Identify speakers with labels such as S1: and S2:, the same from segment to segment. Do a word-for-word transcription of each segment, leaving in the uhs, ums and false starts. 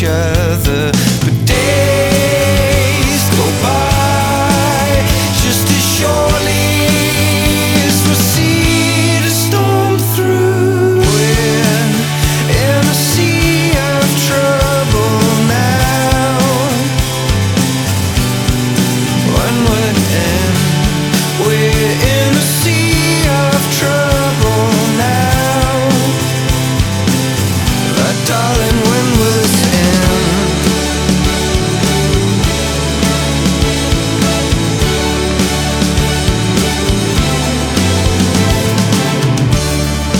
S1: other. But days go by just as surely as we see to storm through. We're in a sea of trouble now. One would end. We're in a sea of trouble now. But darling, when will this end?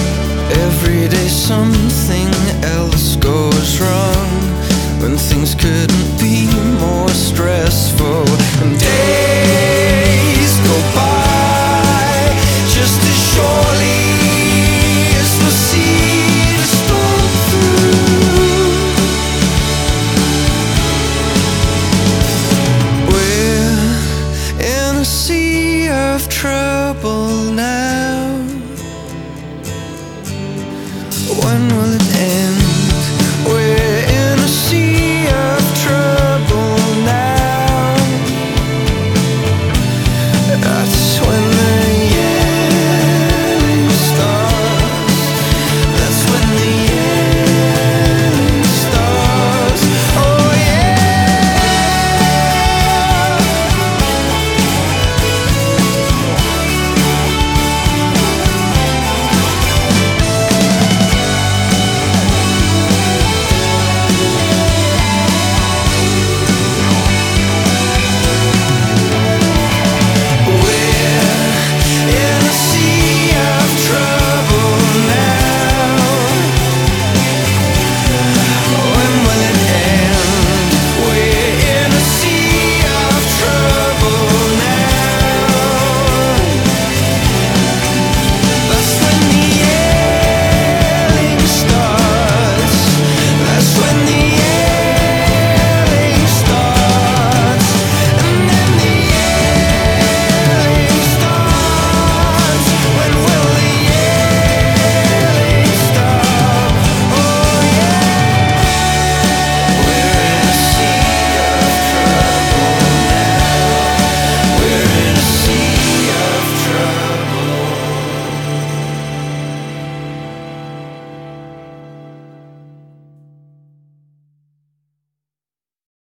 S1: Every day something else goes wrong, when things could